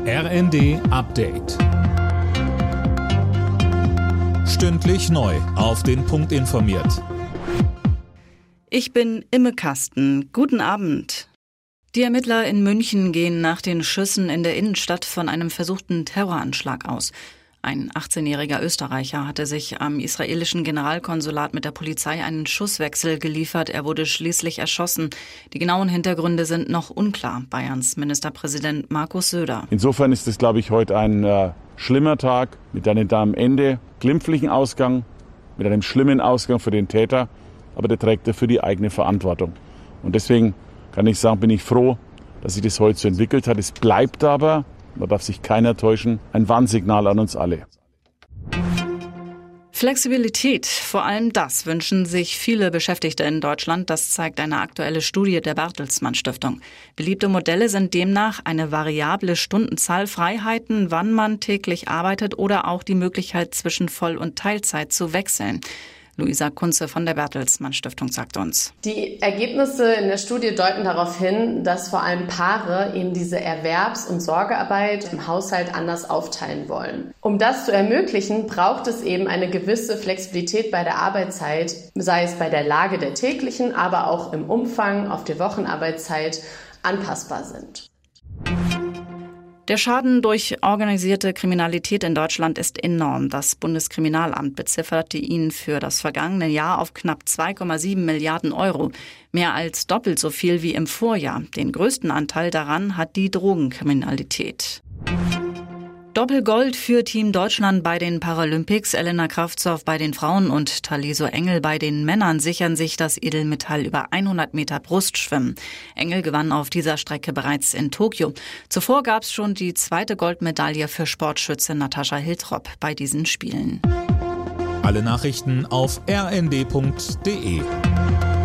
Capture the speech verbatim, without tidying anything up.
R N D Update. Stündlich neu auf den Punkt informiert. Ich bin Imme Kasten. Guten Abend. Die Ermittler in München gehen nach den Schüssen in der Innenstadt von einem versuchten Terroranschlag aus. Ein achtzehnjähriger Österreicher hatte sich am israelischen Generalkonsulat mit der Polizei einen Schusswechsel geliefert. Er wurde schließlich erschossen. Die genauen Hintergründe sind noch unklar. Bayerns Ministerpräsident Markus Söder. Insofern ist es, glaube ich, heute ein äh, schlimmer Tag mit einem am Ende glimpflichen Ausgang, mit einem schlimmen Ausgang für den Täter. Aber der trägt dafür die eigene Verantwortung. Und deswegen kann ich sagen, bin ich froh, dass sich das heute so entwickelt hat. Es bleibt aber, da darf sich keiner täuschen, ein Warnsignal an uns alle. Flexibilität, vor allem das wünschen sich viele Beschäftigte in Deutschland. Das zeigt eine aktuelle Studie der Bertelsmann Stiftung. Beliebte Modelle sind demnach eine variable Stundenzahl, Freiheiten, wann man täglich arbeitet oder auch die Möglichkeit, zwischen Voll- und Teilzeit zu wechseln. Luisa Kunze von der Bertelsmann Stiftung sagt uns. Die Ergebnisse in der Studie deuten darauf hin, dass vor allem Paare eben diese Erwerbs- und Sorgearbeit im Haushalt anders aufteilen wollen. Um das zu ermöglichen, braucht es eben eine gewisse Flexibilität bei der Arbeitszeit, sei es bei der Lage der täglichen, aber auch im Umfang auf die Wochenarbeitszeit anpassbar sind. Der Schaden durch organisierte Kriminalität in Deutschland ist enorm. Das Bundeskriminalamt bezifferte ihn für das vergangene Jahr auf knapp zwei Komma sieben Milliarden Euro. Mehr als doppelt so viel wie im Vorjahr. Den größten Anteil daran hat die Drogenkriminalität. Doppelgold für Team Deutschland bei den Paralympics. Elena Kravtsov bei den Frauen und Taliso Engel bei den Männern sichern sich das Edelmetall über hundert Meter Brustschwimmen. Engel gewann auf dieser Strecke bereits in Tokio. Zuvor gab es schon die zweite Goldmedaille für Sportschütze Natascha Hiltrop bei diesen Spielen. Alle Nachrichten auf r n d punkt d e.